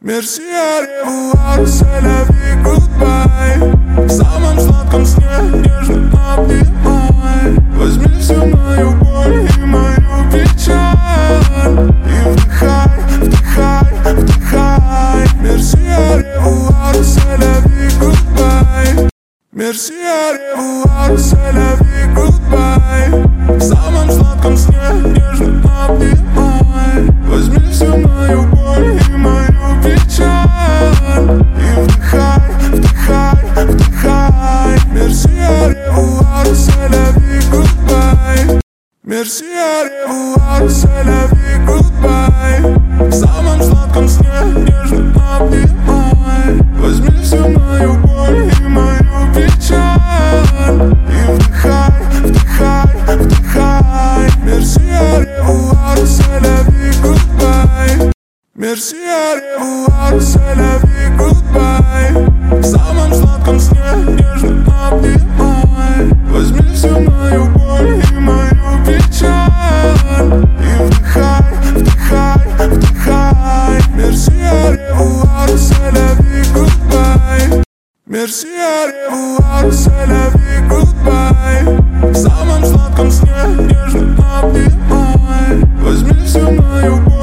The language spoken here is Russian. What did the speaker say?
Merci, au revoir, c'est la vie, goodbye. В самом сладком сне нежно обнимай. Возьми всю мою боль и мою печаль и вдыхай, вдыхай, вдыхай. Merci, au revoir, c'est la vie, goodbye. Merci, au revoir, c'est la vie, goodbye. В самом сладком сне нежно обнимай. Возьми всю мою боль и мою печаль и вдыхай, вдыхай, вдыхай. Merci, au revoir, c'est la vie, goodbye. Merci, au revoir, c'est la vie, goodbye. В самом сладком сне нежно обнимай. Возьми всю мою боль и мою печаль и вдыхай, вдыхай, вдыхай. Merci, au revoir, c'est la vie, goodbye. Merci, au revoir, c'est la vie, goodbye. В самом сладком сне нежно обнимай. Возьми всю мою боль и мою печаль и вдыхай, вдыхай, вдыхай. Merci, au revoir, c'est la vie, goodbye. Merci, au revoir, c'est la vie, goodbye. В самом сладком сне нежно обнимай. Возьми всю мою боль